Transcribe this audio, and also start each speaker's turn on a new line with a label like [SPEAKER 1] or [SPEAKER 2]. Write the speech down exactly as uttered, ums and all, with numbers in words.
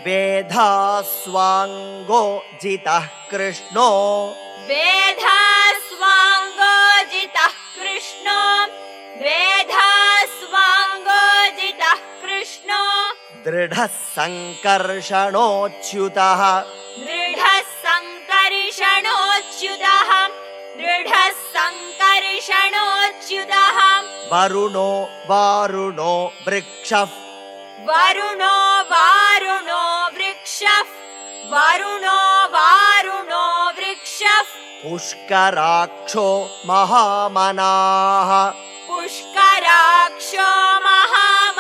[SPEAKER 1] वेधास्वाङ्गो जितः कृष्णो
[SPEAKER 2] वेधास्वाङ्गो जितः कृष्णो वेधास्वाङ्गो जितः कृष्णो
[SPEAKER 1] दृढः सङ्कर्षणोच्युतः
[SPEAKER 2] दृढः सङ्कर्षणोच्युतः दृढः सङ्कर्षणोच्युतः
[SPEAKER 1] वरुणो वारुणो वृक्षः
[SPEAKER 2] वरुणो वारुणो वृक्षः वरुणो वारुणो वृक्षः
[SPEAKER 1] पुष्कराक्षो महामनाः
[SPEAKER 2] पुष्कराक्षो महामनाः